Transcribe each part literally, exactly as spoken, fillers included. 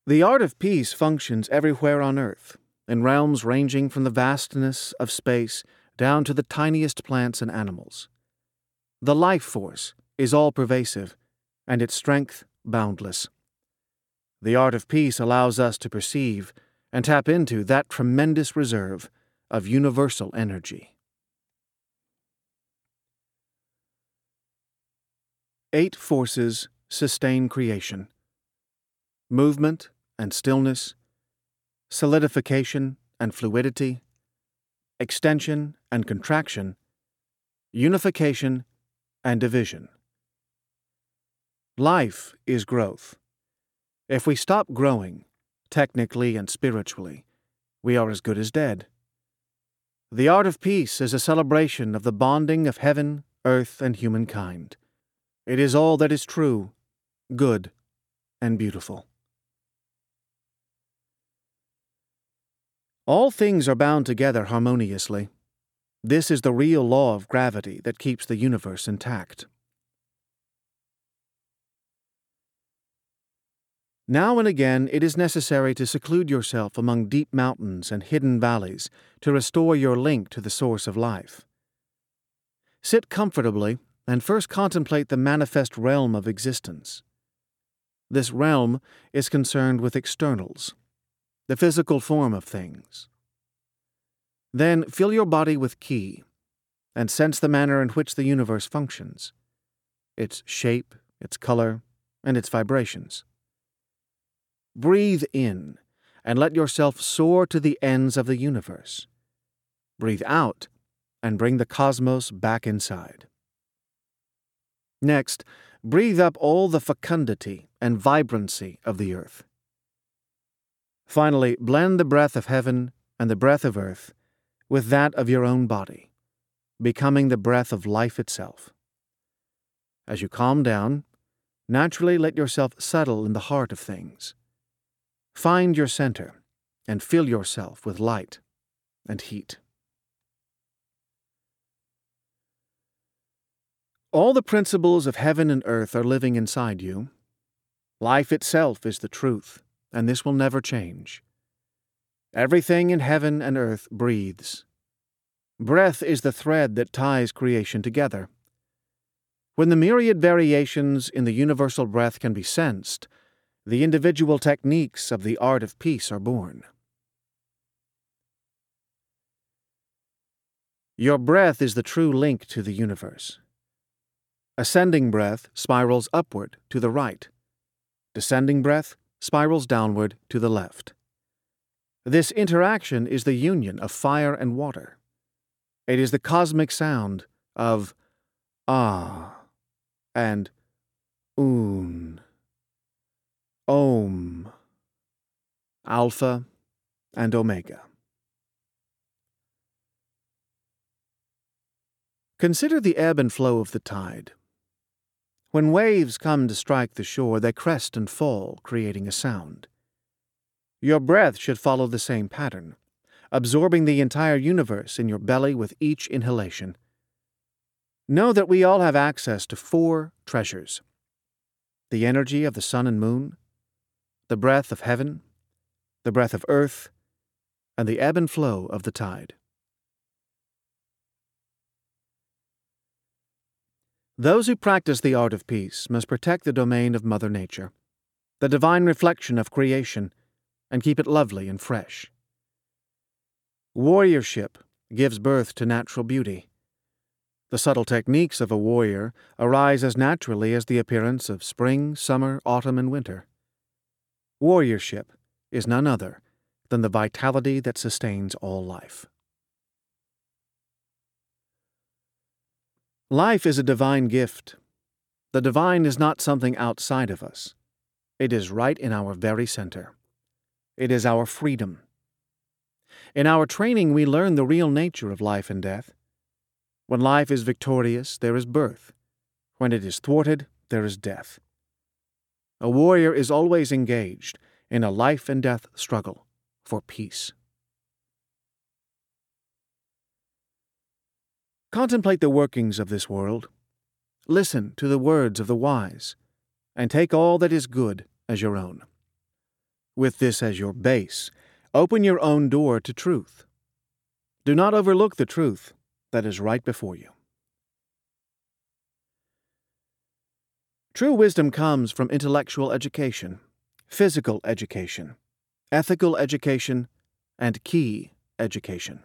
The art of peace functions everywhere on Earth, in realms ranging from the vastness of space down to the tiniest plants and animals. The life force is all-pervasive, and its strength boundless. The art of peace allows us to perceive and tap into that tremendous reserve of universal energy. Eight forces sustain creation: movement and stillness, solidification and fluidity, extension and contraction, unification and division. Life is growth. If we stop growing, technically and spiritually, we are as good as dead. The art of peace is a celebration of the bonding of heaven, earth, and humankind. It is all that is true, good, and beautiful. All things are bound together harmoniously. This is the real law of gravity that keeps the universe intact. Now and again it is necessary to seclude yourself among deep mountains and hidden valleys to restore your link to the source of life. Sit comfortably and first contemplate the manifest realm of existence. This realm is concerned with externals, the physical form of things. Then fill your body with Ki, and sense the manner in which the universe functions, its shape, its color, and its vibrations. Breathe in, and let yourself soar to the ends of the universe. Breathe out, and bring the cosmos back inside. Next, breathe up all the fecundity and vibrancy of the earth. Finally, blend the breath of heaven and the breath of earth with that of your own body, becoming the breath of life itself. As you calm down, naturally let yourself settle in the heart of things. Find your center and fill yourself with light and heat. All the principles of heaven and earth are living inside you. Life itself is the truth, and this will never change. Everything in heaven and earth breathes. Breath is the thread that ties creation together. When the myriad variations in the universal breath can be sensed, the individual techniques of the art of peace are born. Your breath is the true link to the universe. Ascending breath spirals upward to the right. Descending breath spirals downward to the left. This interaction is the union of fire and water. It is the cosmic sound of Ah and Un, Om, Alpha and Omega. Consider the ebb and flow of the tide. When waves come to strike the shore, they crest and fall, creating a sound. Your breath should follow the same pattern, absorbing the entire universe in your belly with each inhalation. Know that we all have access to four treasures: the energy of the sun and moon, the breath of heaven, the breath of earth, and the ebb and flow of the tide. Those who practice the art of peace must protect the domain of Mother Nature, the divine reflection of creation, and keep it lovely and fresh. Warriorship gives birth to natural beauty. The subtle techniques of a warrior arise as naturally as the appearance of spring, summer, autumn, and winter. Warriorship is none other than the vitality that sustains all life. Life is a divine gift. The divine is not something outside of us. It is right in our very center. It is our freedom. In our training, we learn the real nature of life and death. When life is victorious, there is birth. When it is thwarted, there is death. A warrior is always engaged in a life and death struggle for peace. Contemplate the workings of this world. Listen to the words of the wise, and take all that is good as your own. With this as your base, open your own door to truth. Do not overlook the truth that is right before you. True wisdom comes from intellectual education, physical education, ethical education, and key education.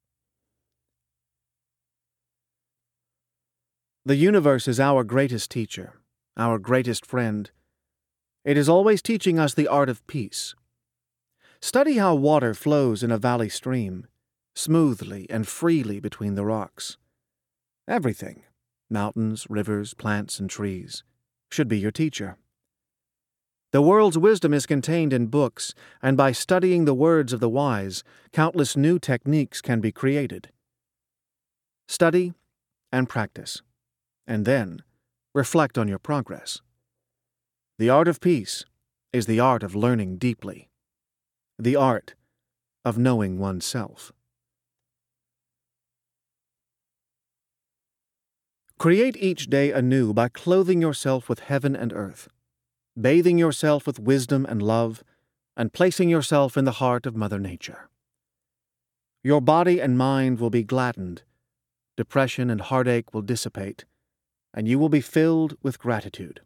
The universe is our greatest teacher, our greatest friend. It is always teaching us the art of peace. Study how water flows in a valley stream, smoothly and freely between the rocks. Everything, mountains, rivers, plants, and trees, should be your teacher. The world's wisdom is contained in books, and by studying the words of the wise, countless new techniques can be created. Study and practice, and then reflect on your progress. The art of peace is the art of learning deeply, the art of knowing oneself. Create each day anew by clothing yourself with heaven and earth, bathing yourself with wisdom and love, and placing yourself in the heart of Mother Nature. Your body and mind will be gladdened, depression and heartache will dissipate, and you will be filled with gratitude.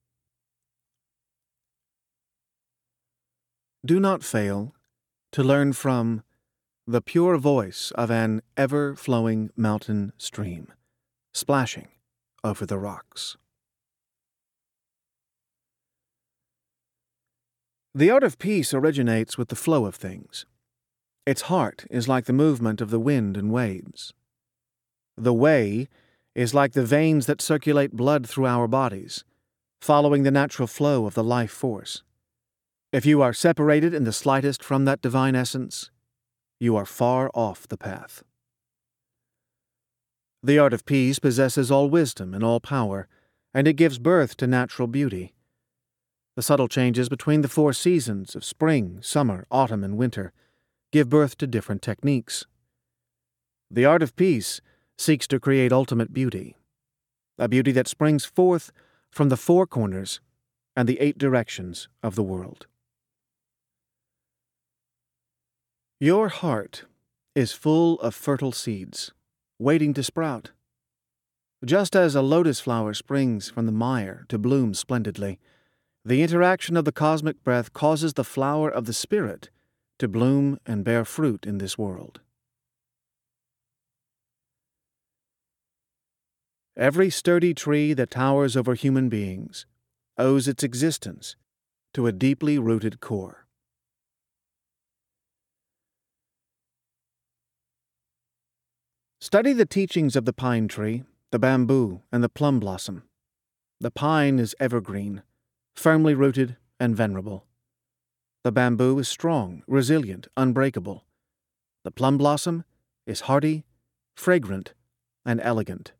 Do not fail to learn from the pure voice of an ever-flowing mountain stream, splashing over the rocks. The art of peace originates with the flow of things. Its heart is like the movement of the wind and waves. The way is like the veins that circulate blood through our bodies, following the natural flow of the life force. If you are separated in the slightest from that divine essence, you are far off the path. The art of peace possesses all wisdom and all power, and it gives birth to natural beauty. The subtle changes between the four seasons of spring, summer, autumn, and winter give birth to different techniques. The art of peace seeks to create ultimate beauty, a beauty that springs forth from the four corners and the eight directions of the world. Your heart is full of fertile seeds, waiting to sprout. Just as a lotus flower springs from the mire to bloom splendidly, the interaction of the cosmic breath causes the flower of the Spirit to bloom and bear fruit in this world. Every sturdy tree that towers over human beings owes its existence to a deeply rooted core. Study the teachings of the pine tree, the bamboo, and the plum blossom. The pine is evergreen, firmly rooted and venerable. The bamboo is strong, resilient, unbreakable. The plum blossom is hardy, fragrant, and elegant.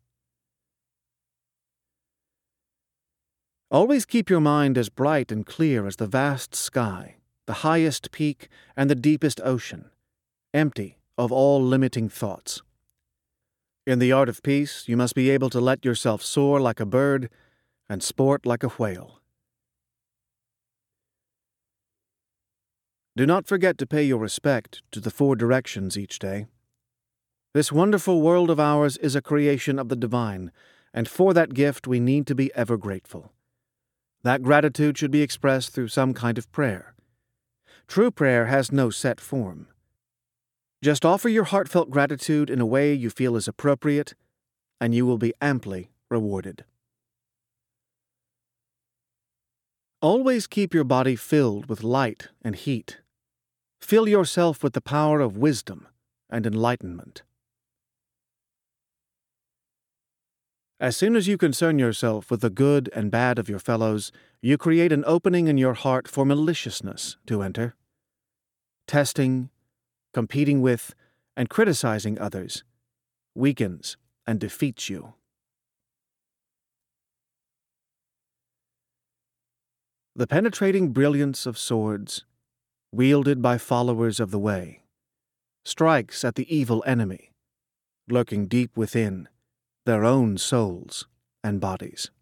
Always keep your mind as bright and clear as the vast sky, the highest peak, and the deepest ocean, empty of all limiting thoughts. In the art of peace, you must be able to let yourself soar like a bird and sport like a whale. Do not forget to pay your respect to the four directions each day. This wonderful world of ours is a creation of the divine, and for that gift we need to be ever grateful. That gratitude should be expressed through some kind of prayer. True prayer has no set form. Just offer your heartfelt gratitude in a way you feel is appropriate, and you will be amply rewarded. Always keep your body filled with light and heat. Fill yourself with the power of wisdom and enlightenment. As soon as you concern yourself with the good and bad of your fellows, you create an opening in your heart for maliciousness to enter. Testing, competing with, and criticizing others weakens and defeats you. The penetrating brilliance of swords, wielded by followers of the way, strikes at the evil enemy, lurking deep within their own souls and bodies.